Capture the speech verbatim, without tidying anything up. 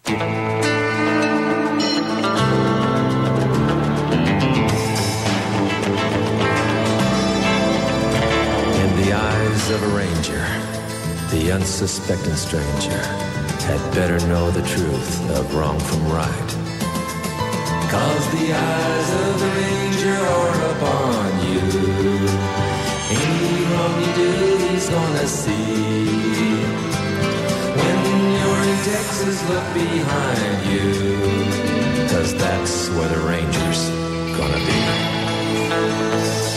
Of a ranger, the unsuspecting stranger had better know the truth of wrong from right. 'Cause the eyes of the ranger are upon you. Any wrong you do, he's gonna see. When you're in Texas, look behind you, 'cause that's where the ranger's gonna be.